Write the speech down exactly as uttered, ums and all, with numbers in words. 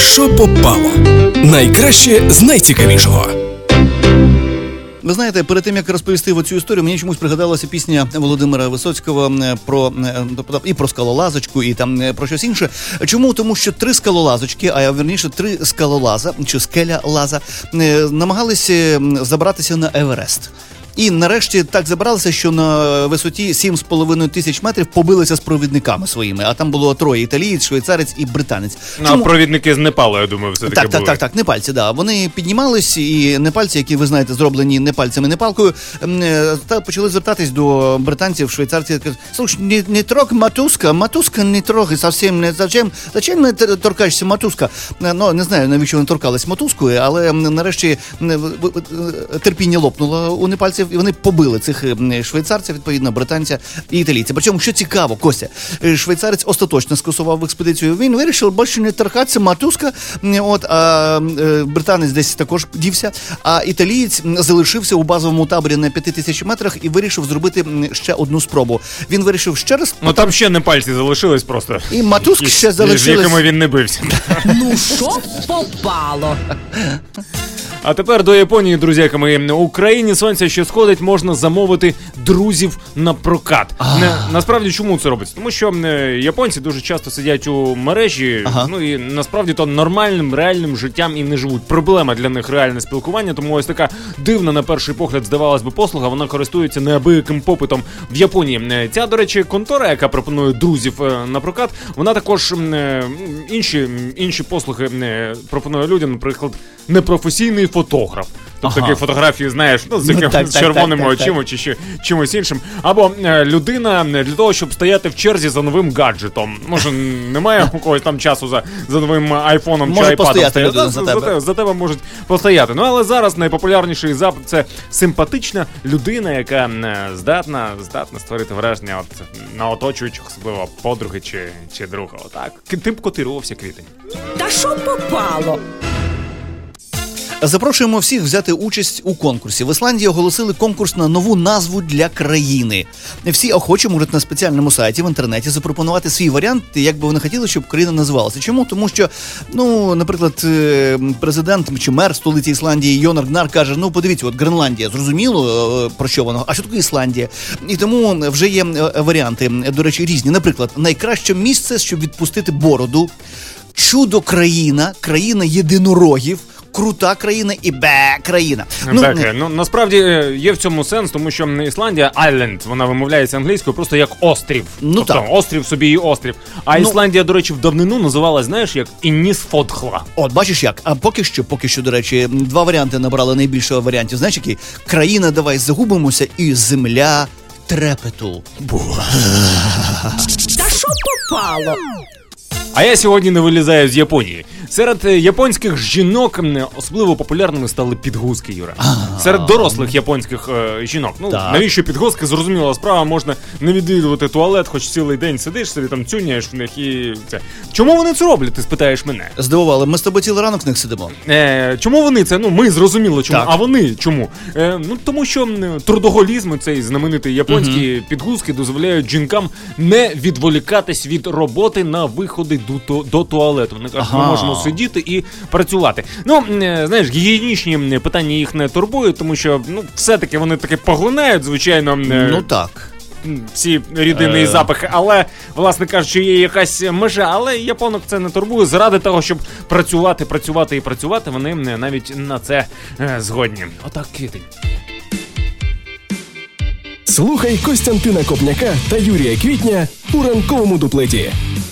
що попало? Найкраще з найцікавішого. Ви знаєте, перед тим, як розповісти оцю історію, мені чомусь пригадалася пісня Володимира Висоцького про і про скалолазочку, і там про щось інше. Чому? Тому що три скалолазочки, а вірніше три скалолаза, чи скеля-лаза, намагалися забратися на Еверест. І нарешті так забралися, що на висоті сім з половиною тисяч метрів побилися з провідниками своїми. А там було троє: італієць, швейцарець і британець. Ну, а провідники з Непалу, я думаю, все-таки так, були. Так, так, так, непальці, да. Вони піднімались, і непальці, які, ви знаєте, зроблені не пальцями, не палкою, почали звертатись до британців, швейцарців. Слушай, не, не трогай матуска, матуска не трогай, зовсім не зачем, зачем не торкаєшся матуска? Ну, не знаю, навіщо вони торкались матускою, але нарешті терпіння лопнуло у непальців, і вони побили цих швейцарців, відповідно, британця і італійця. Причому, що цікаво, Костя, швейцарець остаточно скасував експедицію. Він вирішив більше не торкатися матуска, от, а британець десь також дівся, а італієць залишився у базовому таборі на п'яти тисяч метрах і вирішив зробити ще одну спробу. Він вирішив ще раз... Ну там ще непальці залишились просто. І матуски ще залишились. З якими він не бився. Ну що попало? А тепер до Японії, друзяки мої. У країні сонця, що сходить, можна замовити друзів на прокат. Не, насправді, чому це робиться? Тому що е, японці дуже часто сидять у мережі, ага. ну і насправді то нормальним, реальним життям і не живуть. Проблема для них реальне спілкування, тому ось така дивна, на перший погляд, здавалась би, послуга, вона користується неабияким попитом в Японії. Ця, до речі, контора, яка пропонує друзів е, на прокат, вона також е, інші, інші послуги е, пропонує людям, наприклад, непрофесійний фотограф. Тобто ага. такі фотографії, знаєш, ну, з яким, ну, так, з червоними так, так, очима так. чи ще, чимось іншим. Або е, людина для того, щоб стояти в черзі за новим гаджетом. Може, немає у когось там часу за, за новим айфоном чи айпадом. За, за, за, за тебе можуть постояти. Ну, але зараз найпопулярніший запит – це симпатична людина, яка е, здатна, здатна створити враження от, на оточуючих, особливо подруги чи, чи друга. Отак. Тим котирувався квітень. Та що попало? Запрошуємо всіх взяти участь у конкурсі. В Ісландії оголосили конкурс на нову назву для країни. Всі охочі можуть на спеціальному сайті в інтернеті запропонувати свій варіант, як би вони хотіли, щоб країна називалася. Чому? Тому що, ну, наприклад, президент чи мер столиці Ісландії Йонар Гнар каже: ну, подивіться, от Гренландія, зрозуміло, про що воно, а що таке Ісландія? І тому вже є варіанти, до речі, різні. Наприклад, найкраще місце, щоб відпустити бороду, чудо-країна, країна єдинорогів, крута країна і бе країна. Ну, так, ну, насправді є в цьому сенс, тому що Ісландія, island, вона вимовляється англійською просто як острів. Ну, тобто так. острів собі і острів. А ну, Ісландія, до речі, в давнину називалась, знаєш, як Іннісфотхла. От, бачиш як. А поки що, поки що, до речі, два варіанти набрали найбільше варіантів. Знаєш, які? Країна, давай загубимося, і земля трепету. Та що попало? А я сьогодні не вилізаю з Японії. Серед японських жінок особливо популярними стали підгузки, Юра. Серед дорослих японських е, жінок. Ну, так. Навіщо підгузки? Зрозуміла справа, можна не відвідувати туалет, хоч цілий день сидиш, собі там тюняєш в них і це. Чому вони це роблять, ти спитаєш мене? Здивували, ми з тобою цілий ранок в них сидимо. Е, чому вони це? Ну, ми зрозуміли чому, так. а вони чому? Е, ну, тому що трудоголізм, цей знаменитий японський угу. підгузки дозволяють жінкам не відволікатись від роботи на виходи до, до туалету. Вони кажуть, ага. ми можемо сидіти і працювати. Ну, знаєш, гігієнічні питання їх не турбують, тому що, ну, все-таки вони таки поглинають, звичайно. Ну, так. Всі рідини і запахи, але, власне кажучи, є якась межа, але японок це не турбує. Заради того, щоб працювати, працювати і працювати, вони навіть на це згодні. Отак, квітень. Слухай Костянтина Копняка та Юрія Квітня у ранковому дуплеті.